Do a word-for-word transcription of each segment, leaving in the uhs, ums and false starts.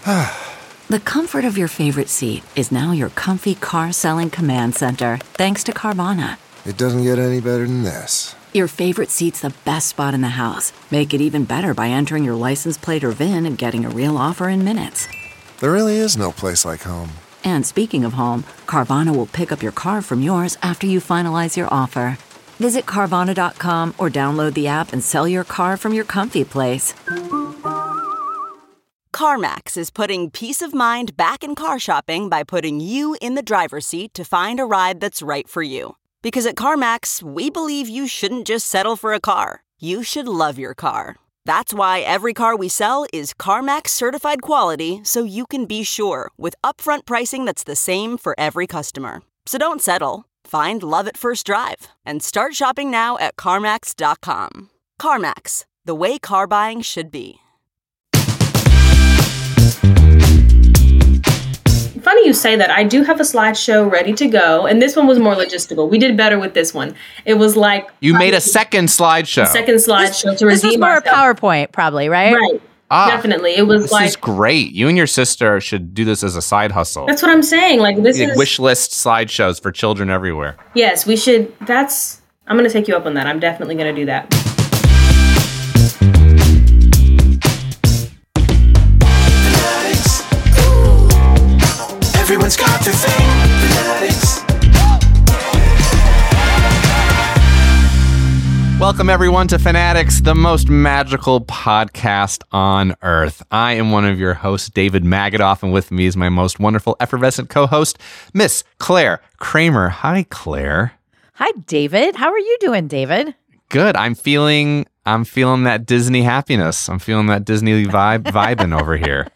The comfort of your favorite seat is now your comfy car selling command center, thanks to Carvana. It doesn't get any better than this. Your favorite seat's the best spot in the house. Make it even better by entering your license plate or V I N and getting a real offer in minutes. There really is no place like home. And speaking of home, Carvana will pick up your car from yours after you finalize your offer. Visit Carvana dot com or download the app and sell your car from your comfy place. CarMax is putting peace of mind back in car shopping by putting you in the driver's seat to find a ride that's right for you. Because at CarMax, we believe you shouldn't just settle for a car. You should love your car. That's why every car we sell is CarMax certified quality, so you can be sure with upfront pricing that's the same for every customer. So don't settle. Find love at first drive and start shopping now at CarMax dot com. CarMax, the way car buying should be. Funny you say that. I do have a slideshow ready to go, and this one was more logistical. We did better with this one. It was like you made a second slideshow. Second slideshow this, to redeem This was more ourselves. a PowerPoint, probably, right? Right. Ah, Definitely. It was this like is great. You and your sister should do this as a side hustle. That's what I'm saying. Like this like is wish list slideshows for children everywhere. Yes, we should. That's. I'm going to take you up on that. I'm definitely going to do that. Everyone's got their thing. Fanatics. Welcome, everyone, to Fanatics, the most magical podcast on earth. I am one of your hosts, David Magadoff, and with me is my most wonderful, effervescent co-host, Miss Claire Kramer. Hi, Claire. Hi, David. How are you doing, David? Good. I'm feeling I'm feeling that Disney happiness. I'm feeling that Disney vibe vibing over here.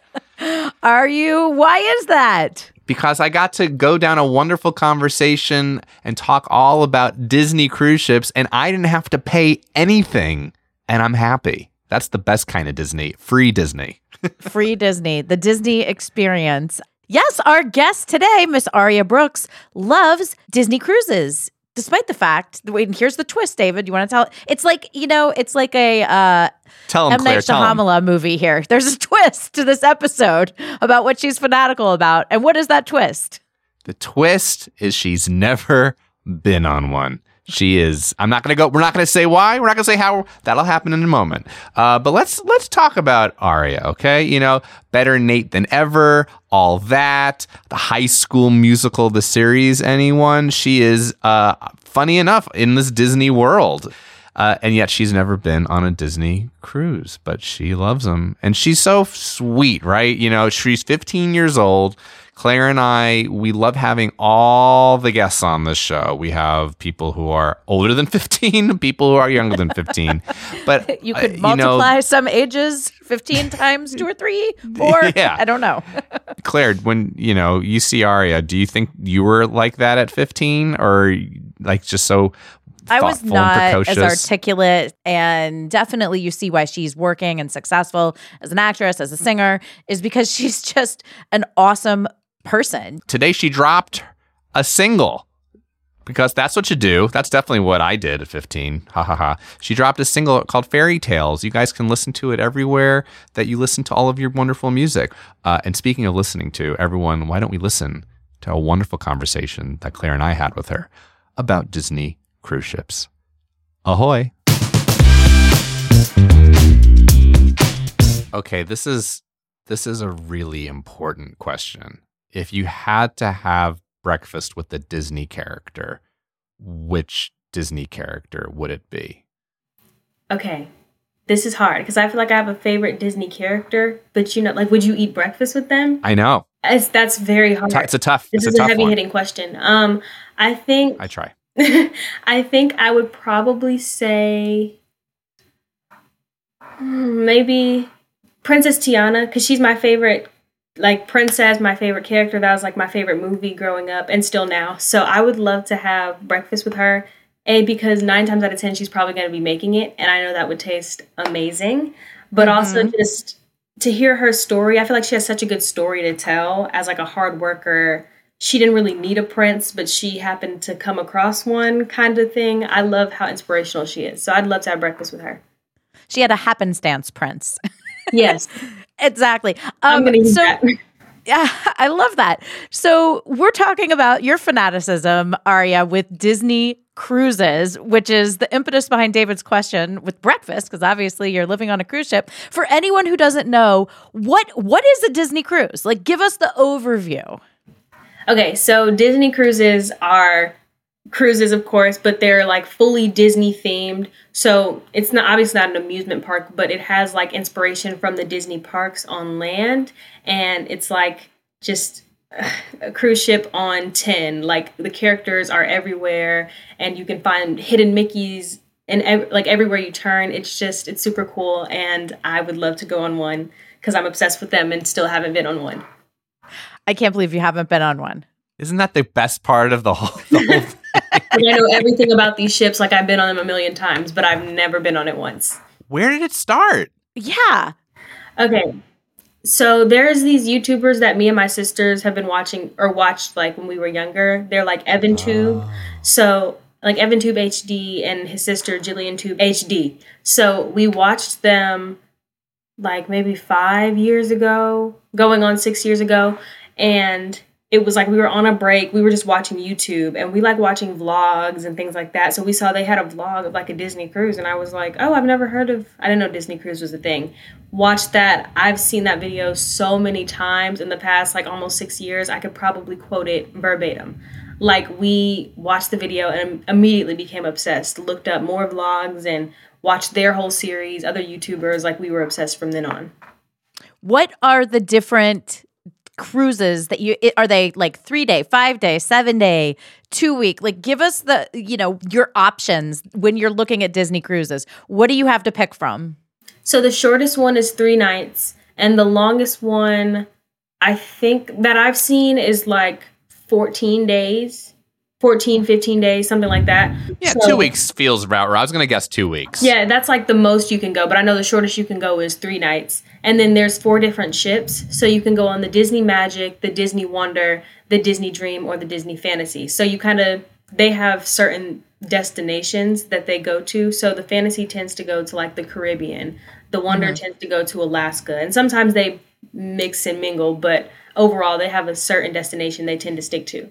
Are you? Why is that? Because I got to go down a wonderful conversation and talk all about Disney cruise ships, and I didn't have to pay anything, and I'm happy. That's the best kind of Disney. Free Disney. Free Disney. The Disney experience. Yes, our guest today, Miss Aria Brooks, loves Disney cruises. Despite the fact, wait, here's the twist, David. You want to tell? It's like, you know, it's like a uh, tell him, M. Claire, Night tell him. Shyamalan movie here. There's a twist to this episode about what she's fanatical about. And what is that twist? The twist is she's never been on one. She is. I'm not going to go. We're not going to say why. We're not going to say how. That'll happen in a moment. Uh, but let's let's talk about Aria. Okay, you know, Better Nate Than Ever. All that. The High School Musical, the series. Anyone? She is uh, funny enough in this Disney world. Uh, and yet she's never been on a Disney cruise, but she loves them. And she's so sweet, right? You know, she's fifteen years old. Claire and I, we love having all the guests on this show. We have people who are older than fifteen, people who are younger than fifteen. But you could uh, multiply you know, some ages fifteen times two or three, four. Yeah. I don't know. Claire, when you know you see Aria, do you think you were like that at fifteen, or like just so I was thoughtful not and as precocious? articulate, and definitely you see why she's working and successful as an actress, as a singer, is because she's just an awesome person. Today she dropped a single because that's what you do. That's definitely what I did at fifteen. Ha ha ha. She dropped a single called Fairy Tales. You guys can listen to it everywhere that you listen to all of your wonderful music. Uh, and speaking of listening to, everyone, why don't we listen to a wonderful conversation that Claire and I had with her about Disney cruise ships. Ahoy. Okay, this is this is a really important question. If you had to have breakfast with a Disney character, which Disney character would it be? Okay. This is hard because I feel like I have a favorite Disney character, but you know, like, would you eat breakfast with them? I know. It's, that's very hard. It's a tough, This it's is a a, tough heavy one. hitting question. Um, I think I try. I think I would probably say hmm, maybe Princess Tiana, because she's my favorite, like, princess, my favorite character. That was like my favorite movie growing up and still now. So I would love to have breakfast with her. A, because nine times out of ten, she's probably going to be making it. And I know that would taste amazing. But Mm-hmm. also just to hear her story. I feel like she has such a good story to tell as like a hard worker. She didn't really need a prince, but she happened to come across one kind of thing. I love how inspirational she is. So I'd love to have breakfast with her. She had a happenstance prince. Yes. Exactly. I'm Um, gonna use so, that. yeah, I love that. So we're talking about your fanaticism, Aria, with Disney Cruises, which is the impetus behind David's question with breakfast, because obviously you're living on a cruise ship. For anyone who doesn't know, what what is a Disney cruise? Like, give us the overview. Okay, so Disney cruises are cruises, of course, but they're like fully Disney themed. So it's not obviously not an amusement park, but it has like inspiration from the Disney parks on land, and it's like just a cruise ship on ten. Like the characters are everywhere, and you can find hidden Mickeys and ev- like everywhere you turn. It's just it's super cool, and I would love to go on one because I'm obsessed with them and still haven't been on one. I can't believe you haven't been on one. Isn't that the best part of the whole, the whole thing? And I know everything about these ships, like I've been on them a million times, but I've never been on it once. Where did it start? Yeah. Okay. So there's these YouTubers that me and my sisters have been watching or watched like when we were younger. They're like EvanTube. Oh. So like EvanTube H D and his sister JillianTube H D. So we watched them like maybe five years ago, going on six years ago. And it was like we were on a break. We were just watching YouTube and we like watching vlogs and things like that. So we saw they had a vlog of like a Disney cruise. And I was like, oh, I've never heard of, I didn't know Disney cruise was a thing. Watched that. I've seen that video so many times in the past, like almost six years. I could probably quote it verbatim. Like we watched the video and immediately became obsessed. Looked up more vlogs and watched their whole series, other YouTubers. Like we were obsessed from then on. What are the different cruises that you are they like three day, five day, seven day, two week? Like give us the, you know, your options when you're looking at Disney cruises. What do you have to pick from? So the shortest one is three nights and the longest one I think that I've seen is like fourteen days, fourteen, fifteen days, something like that. Yeah, so, two weeks feels about right. I was going to guess two weeks. Yeah, that's like the most you can go, but I know the shortest you can go is three nights. And then there's four different ships. So you can go on the Disney Magic, the Disney Wonder, the Disney Dream, or the Disney Fantasy. So you kind of, they have certain destinations that they go to. So the Fantasy tends to go to like the Caribbean. The Wonder mm-hmm. tends to go to Alaska. And sometimes they mix and mingle, but overall they have a certain destination they tend to stick to.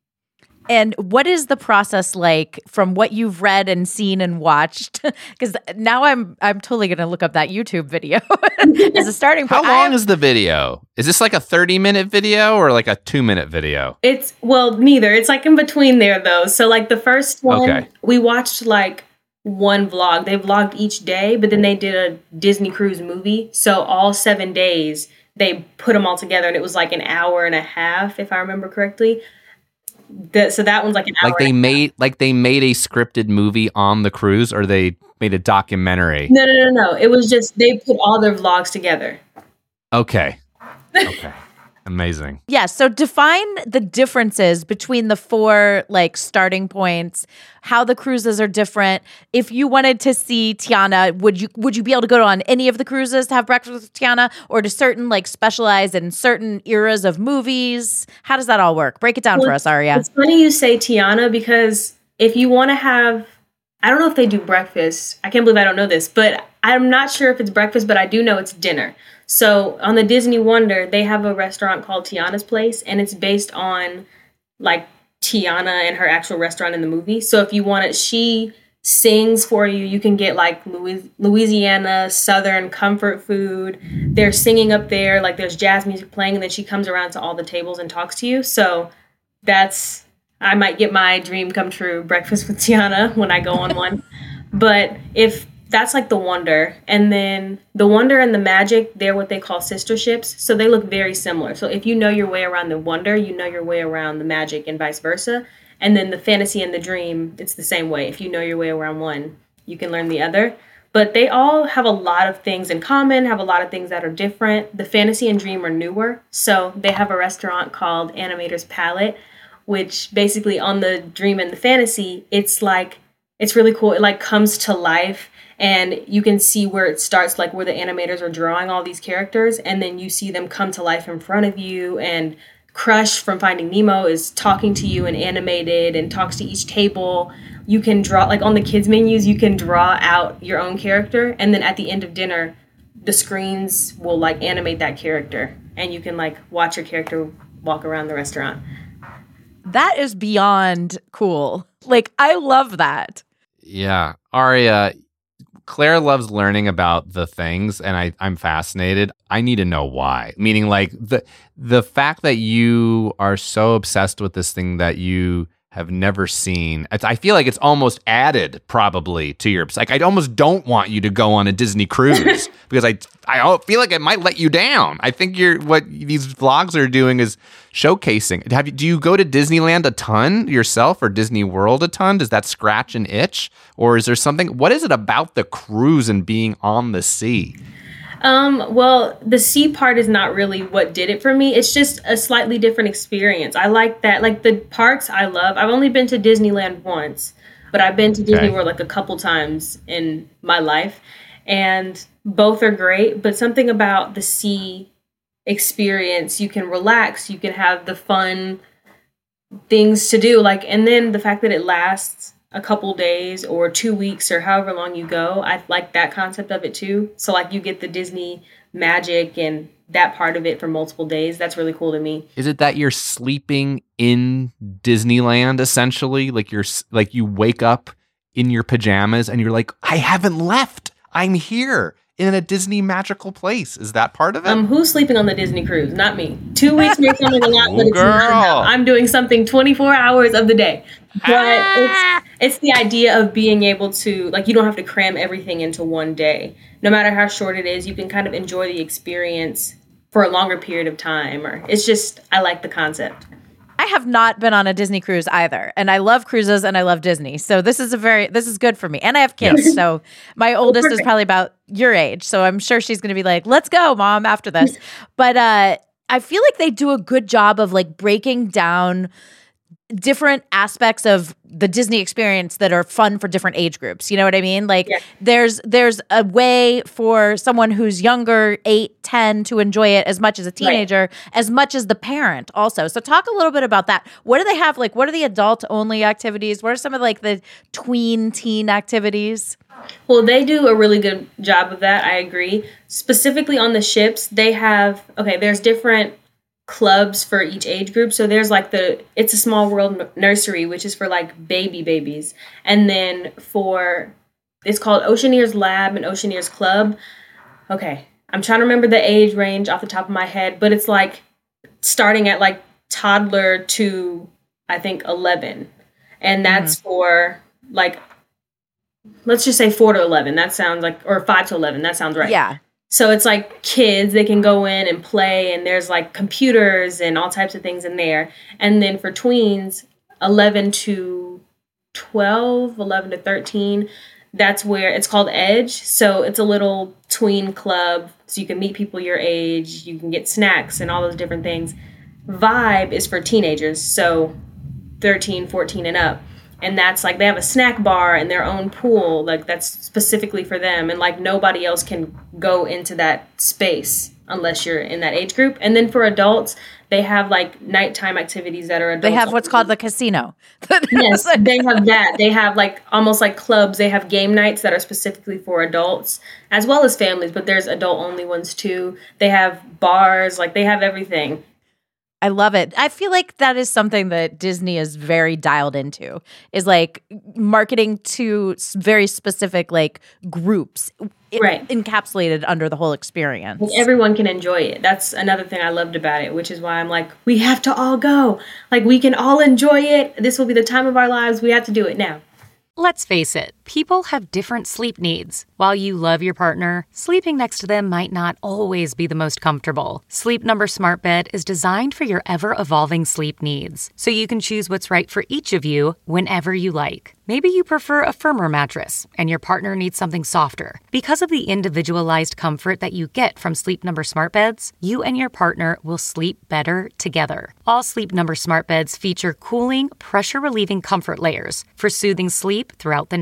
And what is the process like from what you've read and seen and watched? Because now I'm I'm totally going to look up that YouTube video as a starting point. How long have, is the video? Is this like a thirty minute video or like a two minute video? It's, well, neither. It's like in between there though. So like the first one, okay. we watched like one vlog. They vlogged each day, but then they did a Disney cruise movie. So all seven days they put them all together and it was like an hour and a half, if I remember correctly. The, so that one's like an hour. Like they made like they made a scripted movie on the cruise, or they made a documentary. No, no, no, no. It was just they put all their vlogs together. Okay. Okay. Amazing. Yeah. So define the differences between the four like starting points, how the cruises are different. If you wanted to see Tiana, would you would you be able to go on any of the cruises to have breakfast with Tiana, or to certain like specialize in certain eras of movies? How does that all work? Break it down well, for us, Aria. It's funny you say Tiana because if you want to have, I don't know if they do breakfast. I can't believe I don't know this, but I'm not sure if it's breakfast, but I do know it's dinner. So on the Disney Wonder, they have a restaurant called Tiana's Place, and it's based on like Tiana and her actual restaurant in the movie. So if you want it, she sings for you. You can get like Louis- Louisiana Southern comfort food. They're singing up there, like there's jazz music playing, and then she comes around to all the tables and talks to you. So that's, I might get my dream come true, breakfast with Tiana, when I go on one. But if that's like the Wonder. And then the Wonder and the Magic, they're what they call sister ships. So they look very similar. So if you know your way around the Wonder, you know your way around the Magic and vice versa. And then the Fantasy and the Dream, it's the same way. If you know your way around one, you can learn the other. But they all have a lot of things in common, have a lot of things that are different. The Fantasy and Dream are newer. So they have a restaurant called Animator's Palette, which basically on the Dream and the Fantasy, it's like, it's really cool. It like comes to life. And you can see where it starts, like where the animators are drawing all these characters. And then you see them come to life in front of you. And Crush from Finding Nemo is talking to you and animated and talks to each table. You can draw, like on the kids menus, you can draw out your own character. And then at the end of dinner, the screens will like animate that character, and you can like watch your character walk around the restaurant. That is beyond cool. Like, I love that. Yeah. Aria, Claire loves learning about the things, and I, I'm fascinated. I need to know why. Meaning, like, the the fact that you are so obsessed with this thing that you have never seen. It's, I feel like it's almost added probably to your, like, I almost don't want you to go on a Disney cruise because I I feel like it might let you down. I think you're what these vlogs are doing is showcasing. Have you, do you go to Disneyland a ton yourself or Disney World a ton? Does that scratch an itch? Or is there something, what is it about the cruise and being on the sea? Um, well, the sea part is not really what did it for me. It's just a slightly different experience. I like that. Like the parks I love. I've only been to Disneyland once, but I've been to Disney Okay. World like a couple times in my life. And both are great, but something about the sea experience, you can relax, you can have the fun things to do. Like, and then the fact that it lasts a couple days or two weeks or however long you go. I like that concept of it too. So like you get the Disney magic and that part of it for multiple days. That's really cool to me. Is it that you're sleeping in Disneyland essentially? Like you're s- like you wake up in your pajamas and you're like, I haven't left. I'm here in a Disney magical place. Is that part of it? Um, who's sleeping on the Disney cruise? Not me. Two weeks may sound like a lot, but it's not Girl. enough. I'm doing something twenty-four hours of the day. But it's it's the idea of being able to, like, you don't have to cram everything into one day. No matter how short it is, you can kind of enjoy the experience for a longer period of time. Or it's just, I like the concept. I have not been on a Disney cruise either, and I love cruises and I love Disney. So this is a very this is good for me. And I have kids, so my oldest is perfect. probably about your age. So I'm sure she's going to be like, "Let's go, Mom," after this. But uh, I feel like they do a good job of like breaking down different aspects of the Disney experience that are fun for different age groups. You know what I mean? Like Yeah. there's there's a way for someone who's younger, eight, ten, to enjoy it as much as a teenager, as much as the parent also. So talk a little bit about that. What do they have? Like, what are the adult only activities? What are some of like the tween teen activities? Well, they do a really good job of that. I agree. Specifically on the ships, they have, okay, there's different clubs for each age group. So there's like the It's a Small World n- nursery, which is for like baby babies. And then for, it's called Oceaneers Lab and Oceaneers Club. Okay, I'm trying to remember the age range off the top of my head, but it's like starting at like toddler to, I think, eleven. And that's for like, let's just say four to eleven. That sounds like, or five to eleven. That sounds right. Yeah. So it's like kids, they can go in and play, and there's like computers and all types of things in there. And then for tweens, eleven to twelve, eleven to thirteen, that's where it's called Edge. So it's a little tween club. So you can meet people your age, you can get snacks and all those different things. Vibe is for teenagers, so thirteen, fourteen and up. And that's like, they have a snack bar and their own pool, like that's specifically for them. And like nobody else can go into that space unless you're in that age group. And then for adults, they have like nighttime activities that are adults. They have what's only. called the casino. Yes, they have that. They have like almost like clubs. They have game nights that are specifically for adults as well as families, but there's adult only ones too. They have bars, like they have everything. I love it. I feel like that is something that Disney is very dialed into, is like marketing to s- very specific like groups i- Right. encapsulated under the whole experience. Like, everyone can enjoy it. That's another thing I loved about it, which is why I'm like, we have to all go. Like, we can all enjoy it. This will be the time of our lives. We have to do it now. Let's face it, people have different sleep needs. While you love your partner, sleeping next to them might not always be the most comfortable. Sleep Number Smart Bed is designed for your ever-evolving sleep needs, so you can choose what's right for each of you whenever you like. Maybe you prefer a firmer mattress and your partner needs something softer. Because of the individualized comfort that you get from Sleep Number Smart Beds, you and your partner will sleep better together. All Sleep Number Smart Beds feature cooling, pressure-relieving comfort layers for soothing sleep throughout the night.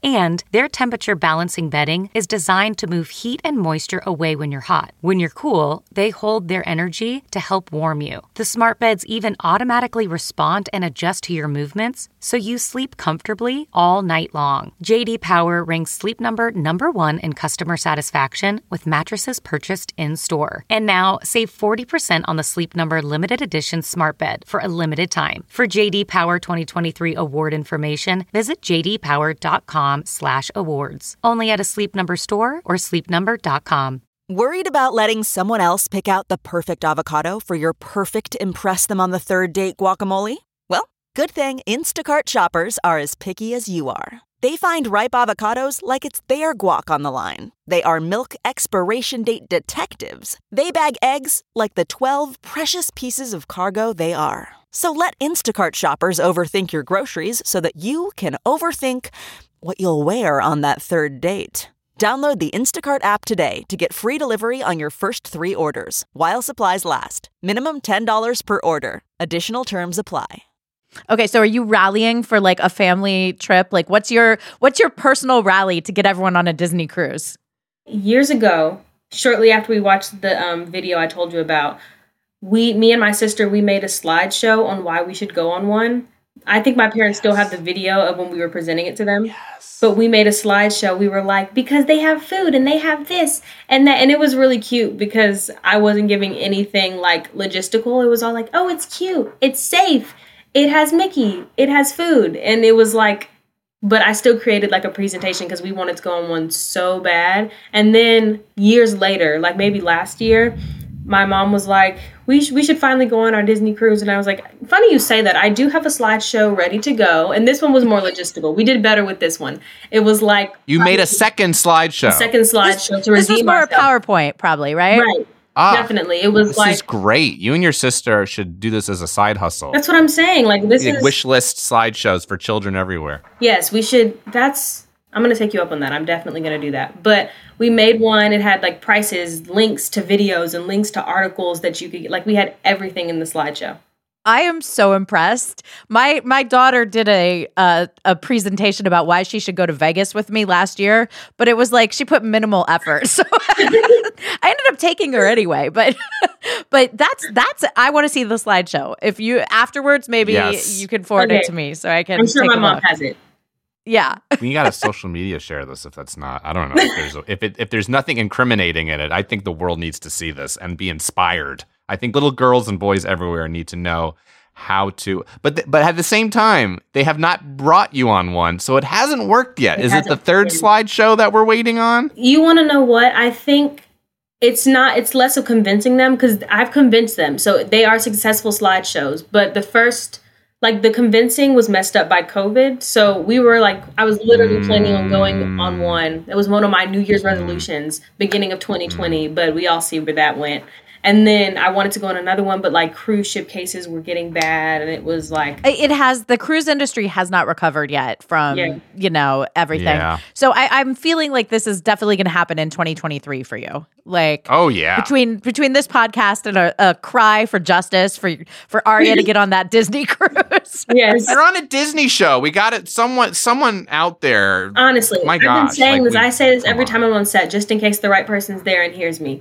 And their temperature balancing bedding is designed to move heat and moisture away when you're hot. When you're cool, they hold their energy to help warm you. The smart beds even automatically respond and adjust to your movements, so you sleep comfortably all night long. J D Power ranks Sleep Number number one in customer satisfaction with mattresses purchased in-store. And now, save forty percent on the Sleep Number limited edition smart bed for a limited time. For J D Power twenty twenty-three award information, visit j d power dot com slash awards. Only at a Sleep Number store or sleep number dot com. Worried about letting someone else pick out the perfect avocado for your perfect impress them on the third date guacamole? Well, good thing Instacart shoppers are as picky as you are. They find ripe avocados like it's their guac on the line. They are milk expiration date detectives. They bag eggs like the twelve precious pieces of cargo they are. So let Instacart shoppers overthink your groceries so that you can overthink what you'll wear on that third date. Download the Instacart app today to get free delivery on your first three orders, while supplies last. Minimum ten dollars per order. Additional terms apply. Okay, so are you rallying for like a family trip? Like what's your what's your personal rally to get everyone on a Disney cruise? Years ago, shortly after we watched the um, video I told you about, we, me and my sister, we made a slideshow on why we should go on one. I think my parents still have the video of when we were presenting it to them. Yes. But we made a slideshow. We were like, because they have food and they have this and that. And it was really cute because I wasn't giving anything like logistical. It was all like, oh, it's cute. It's safe. It has Mickey. It has food. And it was like, but I still created like a presentation because we wanted to go on one so bad. And then years later, like maybe last year, my mom was like, we, sh- we should finally go on our Disney cruise. And I was like, funny you say that. I do have a slideshow ready to go. And this one was more logistical. We did better with this one. It was like... You made a second slideshow. A second slideshow this, to redeem This was more ourselves. PowerPoint, probably, right? Right. Ah, Definitely. It was this like... This is great. You and your sister should do this as a side hustle. That's what I'm saying. Like, this like is... wish list slideshows for children everywhere. Yes, we should... That's... I'm going to take you up on that. I'm definitely going to do that. But we made one. It had like prices, links to videos and links to articles that you could get. Like we had everything in the slideshow. I am so impressed. My my daughter did a uh, a presentation about why she should go to Vegas with me last year, but it was like she put minimal effort. So I ended up taking her anyway. But but that's that's I want to see the slideshow. If you afterwards, maybe yes. you can forward okay. it to me so I can. I'm sure take my a mom look. has it. Yeah. We got to social media share this if that's not. I don't know if there's a, if it if there's nothing incriminating in it. I think the world needs to see this and be inspired. I think little girls and boys everywhere need to know how to. But th- but at the same time, they have not brought you on one, so it hasn't worked yet. It Is it the third been. slideshow that we're waiting on? You want to know what? I think it's not. It's less of convincing them because I've convinced them. So they are successful slideshows. But the first. Like, the convincing was messed up by COVID. So we were like, I was literally mm. planning on going on one. It was one of my New Year's resolutions, beginning of twenty twenty. Mm. But we all see where that went. And then I wanted to go on another one, but like cruise ship cases were getting bad. And it was like. It has, the cruise industry has not recovered yet from, yeah. you know, everything. Yeah. So I, I'm feeling like this is definitely going to happen in twenty twenty-three for you. Like, oh yeah, between between this podcast and a, a cry for justice for for Aria to get on that Disney cruise. Yes, they're on a Disney show. We got it. Someone, someone out there. Honestly, my I've gosh, been saying like this. we, I say this every on. time I'm on set, just in case the right person's there and hears me.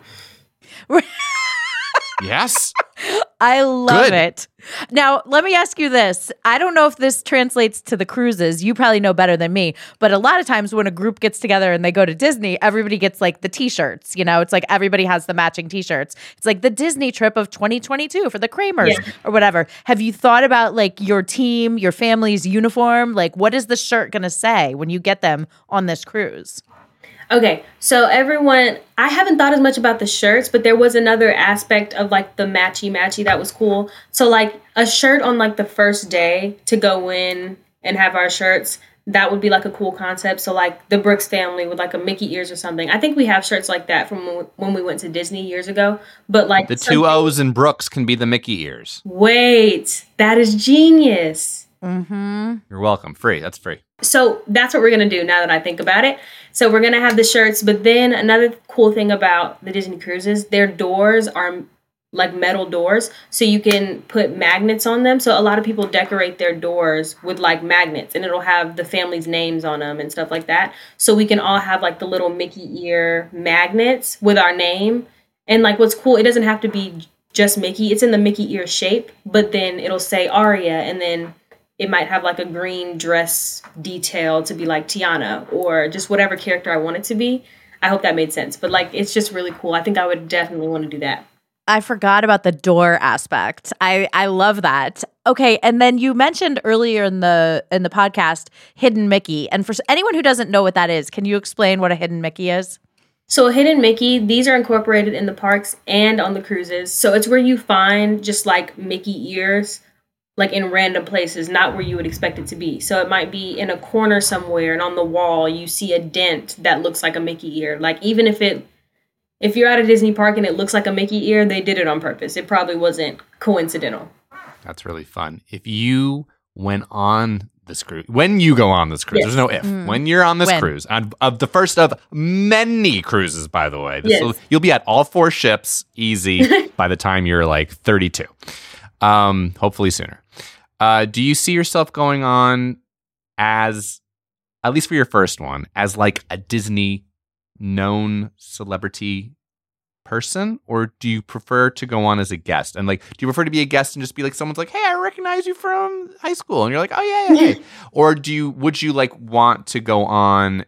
Yes. I love Good. it. Now, let me ask you this. I don't know if this translates to the cruises. You probably know better than me. But a lot of times when a group gets together and they go to Disney, everybody gets like the t-shirts. You know, it's like everybody has the matching t-shirts. It's like the Disney trip of twenty twenty-two for the Kramers yeah. or whatever. Have you thought about like your team, your family's uniform? Like, what is the shirt going to say when you get them on this cruise? Okay, so everyone, I haven't thought as much about the shirts, but there was another aspect of like the matchy-matchy that was cool. So like a shirt on like the first day to go in and have our shirts, that would be like a cool concept. So like the Brooks family with like a Mickey ears or something. I think we have shirts like that from when we went to Disney years ago. But like the two O's in Brooks can be the Mickey ears. Wait, that is genius. Mm-hmm. You're welcome. Free. That's free. So that's what we're going to do now that I think about it. So we're going to have the shirts. But then another cool thing about the Disney cruises, their doors are like metal doors, so you can put magnets on them. So a lot of people decorate their doors with like magnets, and it'll have the family's names on them and stuff like that. So we can all have like the little Mickey ear magnets with our name. And like what's cool, it doesn't have to be just Mickey. It's in the Mickey ear shape, but then it'll say Aria, and then it might have like a green dress detail to be like Tiana, or just whatever character I want it to be. I hope that made sense. But like, it's just really cool. I think I would definitely want to do that. I forgot about the door aspect. I, I love that. Okay, and then you mentioned earlier in the in the podcast Hidden Mickey. And for anyone who doesn't know what that is, can you explain what a Hidden Mickey is? So a Hidden Mickey, these are incorporated in the parks and on the cruises. So it's where you find just like Mickey ears, like in random places, not where you would expect it to be. So it might be in a corner somewhere, and on the wall you see a dent that looks like a Mickey ear. Like even if it If you're at a Disney park and it looks like a Mickey ear, they did it on purpose. It probably wasn't coincidental. That's really fun. If you went on this cruise, when you go on this cruise, Yes. there's no if. Mm. When you're on this When? cruise, on, of the first of many cruises, by the way, this Yes. will, you'll be at all four ships easy by the time you're like thirty-two. Um, hopefully sooner. Uh, do you see yourself going on as, at least for your first one, as like a Disney known celebrity person, or do you prefer to go on as a guest? And like, do you prefer to be a guest and just be like, someone's like, hey, I recognize you from high school, and you're like, oh yeah, yeah, hey. Or do you would you like want to go on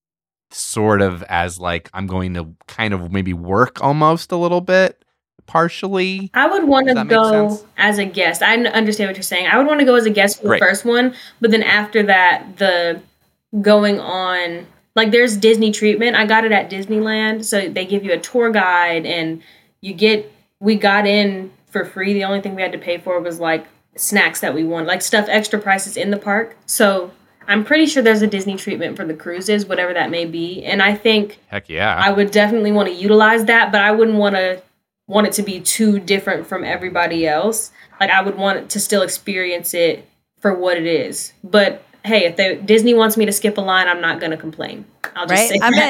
sort of as like, I'm going to kind of maybe work almost a little bit partially? I would want Does to that make go sense? as a guest. I n- understand what you're saying. I would want to go as a guest for the Great. first one, but then after that, the going on, like there's Disney treatment. I got it at Disneyland. So they give you a tour guide, and you get, we got in for free. The only thing we had to pay for was like snacks that we wanted, like stuff, extra prices in the park. So I'm pretty sure there's a Disney treatment for the cruises, whatever that may be. And I think Heck yeah. I would definitely want to utilize that, but I wouldn't want to want it to be too different from everybody else. Like I would want to still experience it for what it is. But hey, if they, Disney wants me to skip a line, I'm not going to complain. I'll just Right? say I'm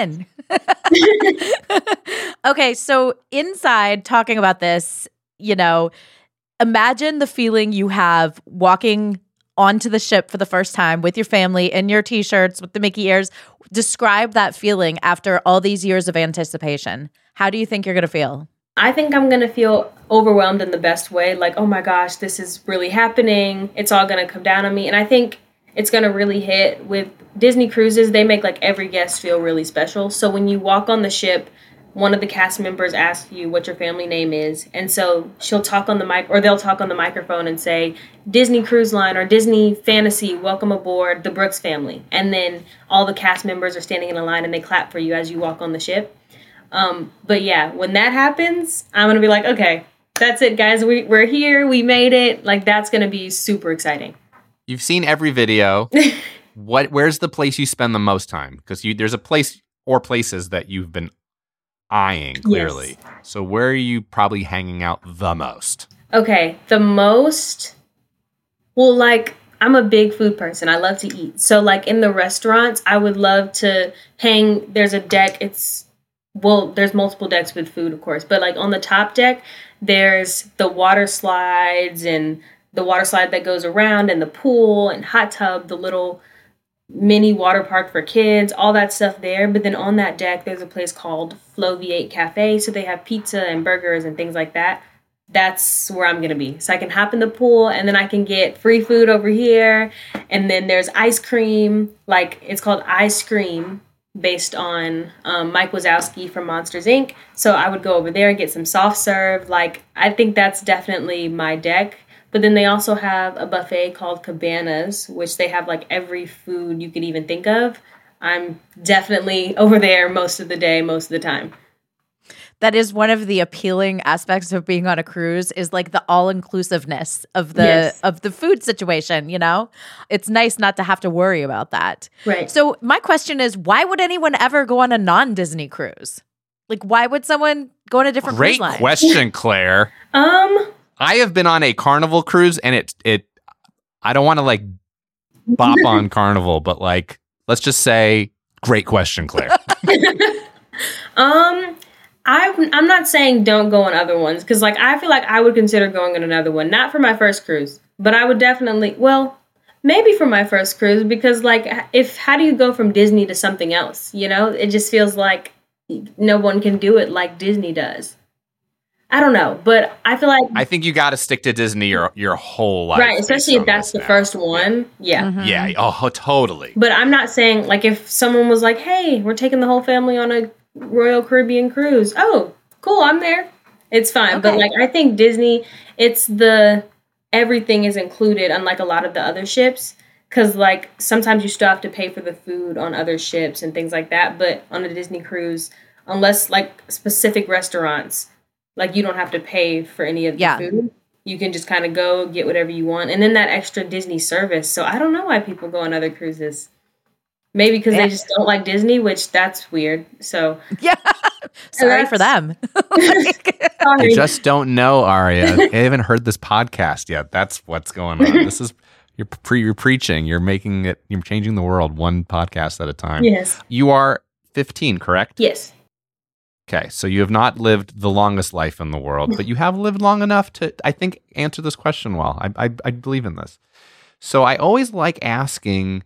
that. in. Okay, so inside talking about this, you know, imagine the feeling you have walking onto the ship for the first time with your family in your t-shirts with the Mickey ears. Describe that feeling after all these years of anticipation. How do you think you're going to feel? I think I'm going to feel overwhelmed in the best way. Like, oh my gosh, this is really happening. It's all going to come down on me. And I think it's going to really hit with Disney cruises. They make like every guest feel really special. So when you walk on the ship, one of the cast members asks you what your family name is. And so she'll talk on the mic, or they'll talk on the microphone and say, Disney Cruise Line or Disney Fantasy, welcome aboard the Brooks family. And then all the cast members are standing in a line and they clap for you as you walk on the ship. Um, but yeah, when that happens, I'm going to be like, okay, that's it, guys. We, we're here. We made it. Like, that's going to be super exciting. You've seen every video. What? Where's the place you spend the most time? Because you there's a place or places that you've been eyeing, clearly. Yes. So where are you probably hanging out the most? Okay, the most, well, like, I'm a big food person. I love to eat. So, like, in the restaurants, I would love to hang, there's a deck, it's, well, there's multiple decks with food, of course, but, like, on the top deck, there's the water slides and the water slide that goes around, and the pool and hot tub, the little mini water park for kids, all that stuff there. But then on that deck, there's a place called Floviate Cafe. So they have pizza and burgers and things like that. That's where I'm going to be. So I can hop in the pool, and then I can get free food over here. And then there's ice cream. Like, it's called Ice Cream, based on um, Mike Wazowski from Monsters, Incorporated. So I would go over there and get some soft serve. Like, I think that's definitely my deck. But then they also have a buffet called Cabanas, which they have like every food you could even think of. I'm definitely over there most of the day, most of the time. That is one of the appealing aspects of being on a cruise, is like the all-inclusiveness of the Yes. of the food situation, you know? It's nice not to have to worry about that. Right. So my question is, why would anyone ever go on a non-Disney cruise? Like, why would someone go on a different Great cruise line? question, Claire. Um, I have been on a Carnival cruise, and it it I don't want to like bop on Carnival, but like let's just say, great question, Claire. um, I'm, I'm not saying don't go on other ones, because like I feel like I would consider going on another one, not for my first cruise, but I would definitely, well, maybe for my first cruise, because like if how do you go from Disney to something else? You know, it just feels like no one can do it like Disney does. I don't know, but I feel like I think you got to stick to Disney your your whole life, right? Especially if that's the now. first one. Yeah, Mm-hmm. yeah. Oh, totally. but I'm not saying like if someone was like, "Hey, we're taking the whole family on a Royal Caribbean cruise." Oh, cool, I'm there. It's fine. But Okay. like I think Disney, it's the everything is included, unlike a lot of the other ships. Because like sometimes you still have to pay for the food on other ships and things like that. But on a Disney cruise, unless like specific restaurants, like you don't have to pay for any of the Yeah. food. You can just kind of go get whatever you want, and then that extra Disney service. So I don't know why people go on other cruises. Maybe because Yeah. they just don't like Disney, which that's weird. So Yeah. Sorry for that's- them. I sorry. just don't know, Aria. I haven't heard this podcast yet. That's what's going on. This is you're pre you're preaching. You're making it. You're changing the world one podcast at a time. Yes. You are fifteen, correct? Yes. Okay, so you have not lived the longest life in the world, but you have lived long enough to, I think, answer this question well. I, I, I believe in this. So I always like asking,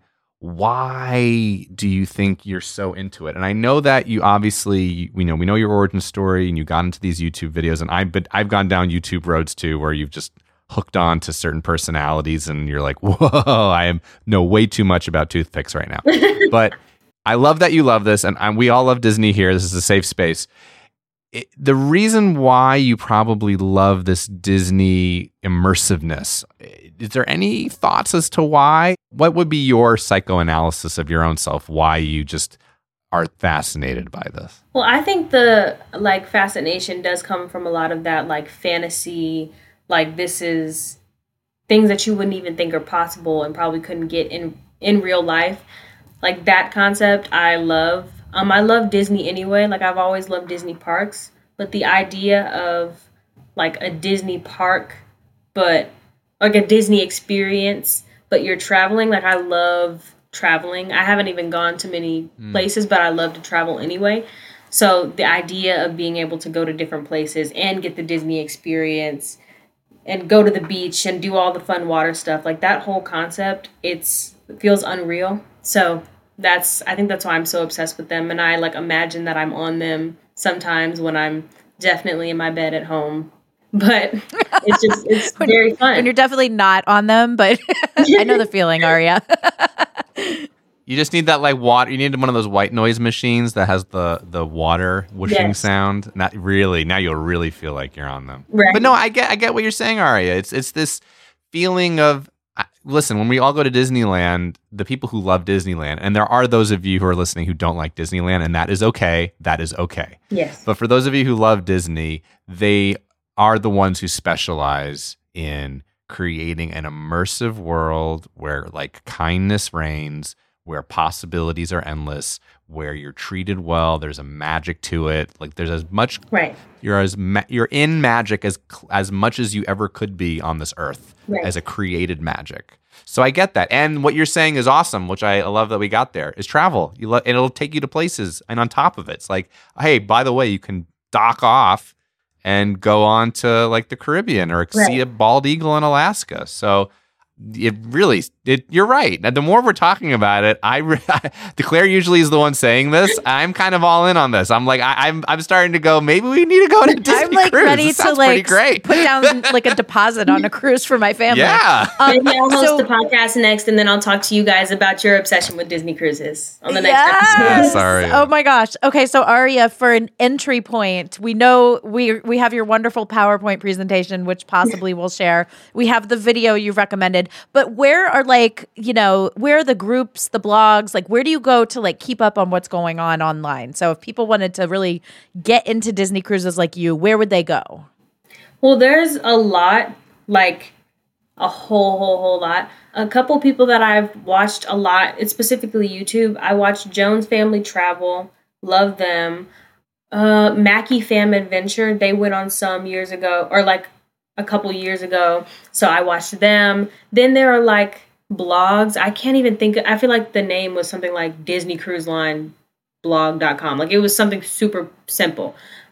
why do you think you're so into it? And I know that you obviously, we know we know your origin story, and you got into these YouTube videos, and I've been, I've gone down YouTube roads too, where you've just hooked on to certain personalities, and you're like, whoa, I am know way too much about toothpicks right now, but. I love that you love this, and, and we all love Disney here. This is a safe space. It, the reason why you probably love this Disney immersiveness, is there any thoughts as to why? What would be your psychoanalysis of your own self, why you just are fascinated by this? Well, I think the like fascination does come from a lot of that like fantasy, like this is things that you wouldn't even think are possible and probably couldn't get in in real life. Like that concept, I love. Um, I love Disney anyway. Like I've always loved Disney parks, but the idea of like a Disney park, but like a Disney experience, but you're traveling. Like I love traveling. I haven't even gone to many Mm. places, but I love to travel anyway. So the idea of being able to go to different places and get the Disney experience and go to the beach and do all the fun water stuff, like that whole concept, it's it feels unreal. So that's, I think that's why I'm so obsessed with them. And I like imagine that I'm on them sometimes when I'm definitely in my bed at home. But it's just, it's When- very fun. When you're definitely not on them, but I know the feeling, Aria. You just need that like water. You need one of those white noise machines that has the the water whooshing Yes. sound. Not really. Now you'll really feel like you're on them. Right. But no, I get I get what you're saying, Aria. It's it's this feeling of I- listen. When we all go to Disneyland, the people who love Disneyland, and there are those of you who are listening who don't like Disneyland, and that is okay. That is okay. Yes. But for those of you who love Disney, they are the ones who specialize in creating an immersive world where like kindness reigns, where possibilities are endless, where you're treated well, there's a magic to it. Like there's as much Right. you're as ma- you're in magic as cl- as much as you ever could be on this earth Right. as a created magic. So I get that. And what you're saying is awesome, which I love that we got there, is travel. You lo- it'll take you to places, and on top of it, it's like, hey, by the way, you can dock off and go on to like the Caribbean or see Right. a bald eagle in Alaska. So it really, it, you're right. And the more we're talking about it, I, re- Claire usually is the one saying this. I'm kind of all in on this. I'm like, I, I'm, I'm starting to go. Maybe we need to go to Disney I'm like cruise. ready This to sounds pretty like great. put down like a deposit on a cruise for my family. Yeah. Um, Maybe I'll host so- the podcast next, and then I'll talk to you guys about your obsession with Disney cruises on the next Yes! episode. Yes, Aria. Oh my gosh. Okay, so Aria, for an entry point, we know we we have your wonderful PowerPoint presentation, which possibly we'll share. We have the video you've recommended, but where are like, you know, where are the groups, the blogs, like where do you go to like keep up on what's going on online? So if people wanted to really get into Disney cruises like you, where would they go? Well, there's a lot, like a whole, whole, whole lot. A couple people that I've watched a lot, it's specifically YouTube. I watched Jones Family Travel, love them. Uh, Mackie Fam Adventure, they went on some years ago, or like a couple years ago. So I watched them. Then there are like blogs. I can't even think, I feel like the name was something like Disney Cruise Line blog dot com. Like it was something super simple.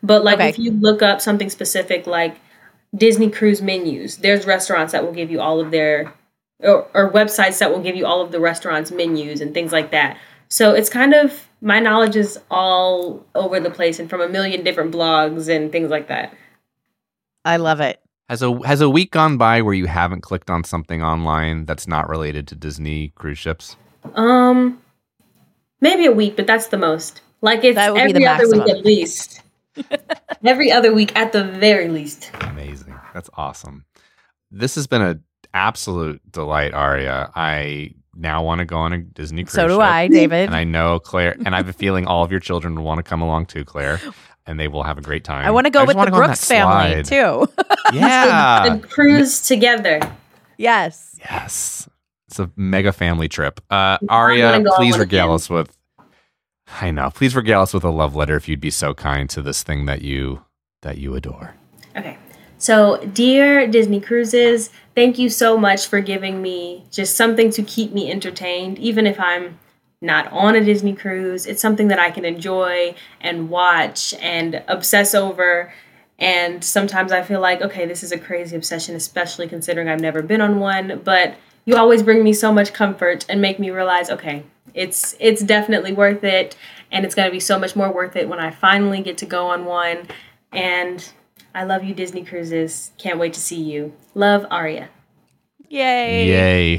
But like Okay. if you look up something specific like Disney cruise menus, there's restaurants that will give you all of their, or, or websites that will give you all of the restaurants' menus and things like that. So it's kind of, my knowledge is all over the place and from a million different blogs and things like that. I love it. Has a has a week gone by where you haven't clicked on something online that's not related to Disney cruise ships? Um, maybe a week, but that's the most. Like it's That would be every the other week maximum. at least. Every other week at the very least. Amazing. That's awesome. This has been an absolute delight, Aria. I now want to go on a Disney cruise So do ship. I, David. And I know Claire, and I have a feeling all of your children will want to come along too, Claire, and they will have a great time. I want to go just with wanna the go on Brooks that family slide. too. Yeah. And cruise together. Yes. Yes. It's a mega family trip. Uh, I Aria, wanna go on please one regale again. us with, I know, please regale us with a love letter if you'd be so kind to this thing that you that you adore. Okay. So, dear Disney Cruises, thank you so much for giving me just something to keep me entertained, even if I'm not on a Disney cruise. It's something that I can enjoy and watch and obsess over. And sometimes I feel like, okay, this is a crazy obsession, especially considering I've never been on one. But you always bring me so much comfort and make me realize, okay, it's it's definitely worth it. And it's going to be so much more worth it when I finally get to go on one. And I love you, Disney Cruises. Can't wait to see you. Love, Aria. Yay. Yay.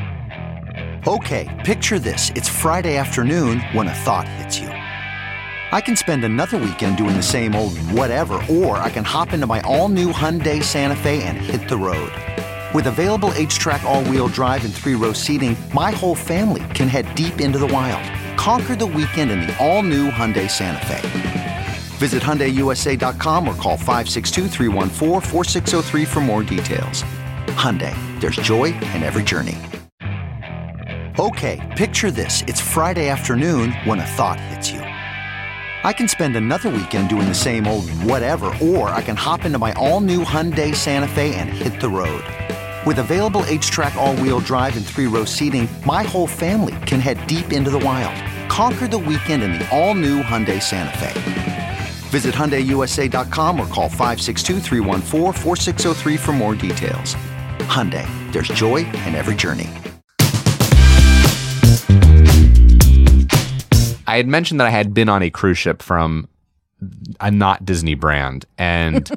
Okay, picture this. It's Friday afternoon when a thought hits you. I can spend another weekend doing the same old whatever, or I can hop into my all-new Hyundai Santa Fe and hit the road. With available H-Track all-wheel drive and three-row seating, my whole family can head deep into the wild. Conquer the weekend in the all-new Hyundai Santa Fe. Visit Hyundai U S A dot com or call five six two, three one four, four six zero three for more details. Hyundai, there's joy in every journey. Okay, picture this. It's Friday afternoon when a thought hits you. I can spend another weekend doing the same old whatever, or I can hop into my all-new Hyundai Santa Fe and hit the road. With available H-Track all-wheel drive and three-row seating, my whole family can head deep into the wild. Conquer the weekend in the all-new Hyundai Santa Fe. Visit Hyundai U S A dot com or call five six two, three one four, four six zero three for more details. Hyundai, there's joy in every journey. I had mentioned that I had been on a cruise ship from a not Disney brand, and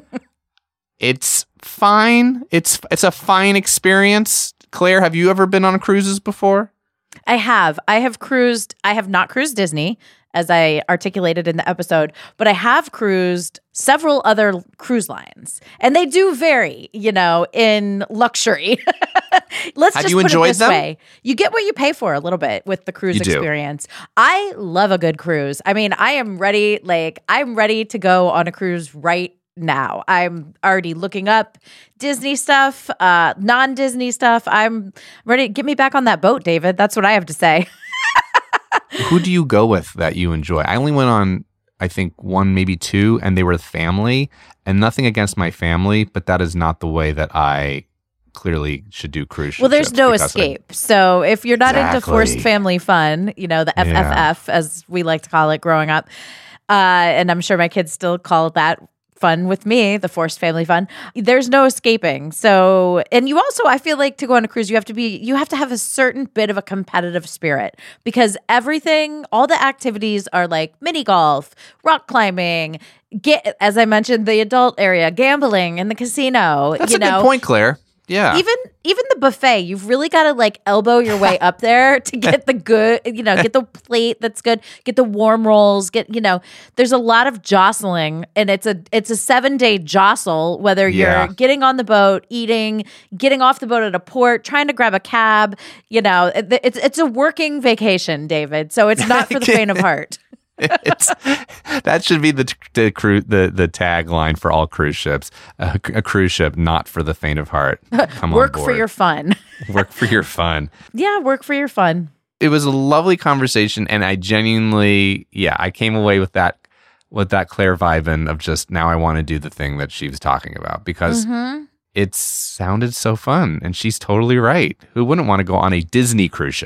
it's fine. It's it's a fine experience. Claire, have you ever been on cruises before? I have. I have cruised. I have not cruised Disney, as I articulated in the episode, but I have cruised several other cruise lines, and they do vary, you know, in luxury. Let's Have just you put enjoyed it this them? way. You get what you pay for a little bit with the cruise You do. experience. I love a good cruise. I mean, I am ready, like, I'm ready to go on a cruise right now. I'm already looking up Disney stuff, uh, non-Disney stuff. I'm ready. Get me back on that boat, David. That's what I have to say. Who do you go with that you enjoy? I only went on, I think, one, maybe two, and they were family. And nothing against my family, but that is not the way that I clearly should do cruise ships. Well, there's no because I- escape. So if you're not into Exactly. forced family fun, you know, the F F F, as we like to call it growing up, uh, and I'm sure my kids still call it that fun with me, the forced family fun, there's no escaping. So, and you also, I feel like to go on a cruise, you have to be, you have to have a certain bit of a competitive spirit, because everything, all the activities are like mini golf, rock climbing, get, as I mentioned, the adult area, gambling, and the casino. That's you a know, good point, Claire. Yeah. even even the buffet, you've really got to like elbow your way up there to get the good, you know, get the plate that's good, get the warm rolls, get, you know, there's a lot of jostling, and it's a it's a seven day jostle, whether Yeah. you're getting on the boat, eating, getting off the boat at a port, trying to grab a cab, you know, it- it's it's a working vacation, David. So it's not for the faint of heart. it's that should be the the cru- the the tagline for all cruise ships. A, a cruise ship not for the faint of heart. Come Work on for board. your fun. Work for your fun. Yeah, work for your fun. It was a lovely conversation, and I genuinely, yeah, I came away with that with that Claire vibe and of just now I want to do the thing that she was talking about, because Mhm. it sounded so fun, and she's totally right. Who wouldn't want to go on a Disney cruise ship?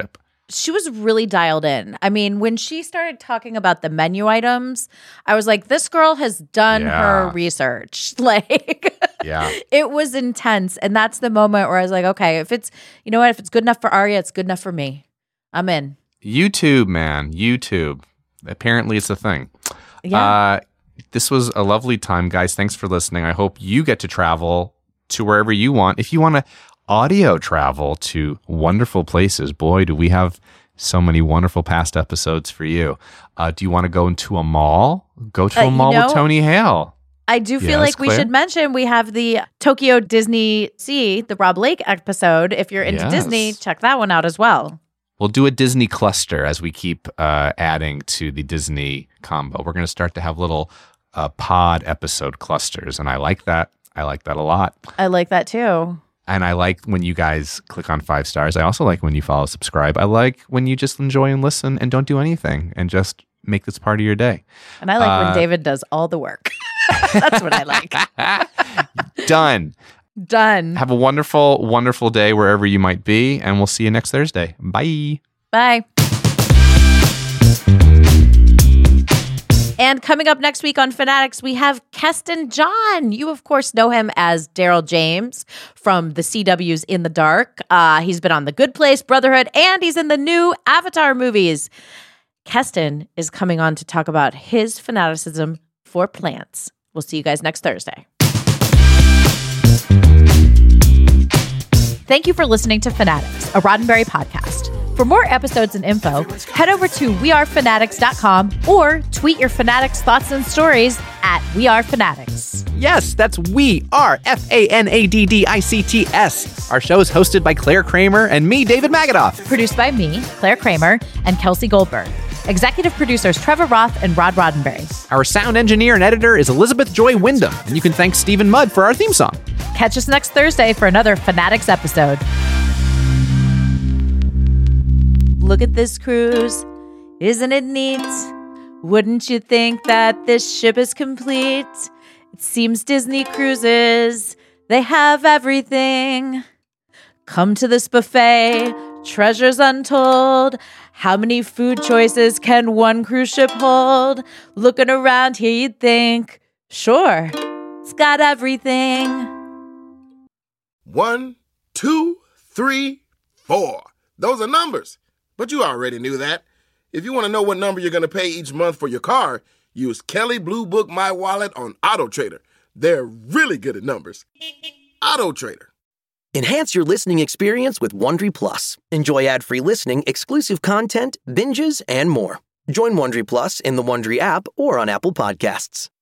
she was really dialed in. I mean, when she started talking about the menu items, I was like, this girl has done Yeah. her research. Like, Yeah. it was intense. And that's the moment where I was like, okay, if it's, you know what, if it's good enough for Arya, it's good enough for me. I'm in. YouTube, man. YouTube. Apparently it's a thing. Yeah. Uh, this was a lovely time, guys. Thanks for listening. I hope you get to travel to wherever you want. If you want to audio travel to wonderful places, boy, do we have so many wonderful past episodes for you. Uh, do you want to go into a mall? Go to Uh, a you mall know- with Tony Hale. I do feel Yes, like we Claire? should mention we have the Tokyo Disney Sea, the Rob Lake episode. If you're into Yes. Disney, check that one out as well. We'll do a Disney cluster as we keep uh, adding to the Disney combo. We're going to start to have little uh, pod episode clusters, and I like that. I like that a lot. I like that too. And I like when you guys click on five stars. I also like when you follow, subscribe. I like when you just enjoy and listen and don't do anything and just make this part of your day. And I like Uh, when David does all the work. That's what I like. Done. Done. Have a wonderful, wonderful day wherever you might be, and we'll see you next Thursday. Bye. Bye. And coming up next week on Fanatics, we have Keston John. You, of course, know him as Daryl James from the C W's In the Dark. Uh, he's been on The Good Place, Brotherhood, and he's in the new Avatar movies. Keston is coming on to talk about his fanaticism for plants. We'll see you guys next Thursday. Thank you for listening to Fanatics, a Roddenberry podcast. For more episodes and info, head over to we are fanatics dot com or tweet your Fanatics thoughts and stories at wearefanatics. Yes, that's We Are, F A N A D D I C T S. Our show is hosted by Claire Kramer and me, David Magadoff. Produced by me, Claire Kramer, and Kelsey Goldberg. Executive producers Trevor Roth and Rod Roddenberry. Our sound engineer and editor is Elizabeth Joy Wyndham, and you can thank Stephen Mudd for our theme song. Catch us next Thursday for another Fanatics episode. Look at this cruise. Isn't it neat? Wouldn't you think that this ship is complete? It seems Disney Cruises, they have everything. Come to this buffet, treasures untold. How many food choices can one cruise ship hold? Looking around here, you'd think, sure, it's got everything. One, two, three, four. Those are numbers. But you already knew that. If you want to know what number you're going to pay each month for your car, use Kelly Blue Book My Wallet on Auto Trader. They're really good at numbers. Auto Trader. Enhance your listening experience with Wondery Plus. Enjoy ad-free listening, exclusive content, binges, and more. Join Wondery Plus in the Wondery app or on Apple Podcasts.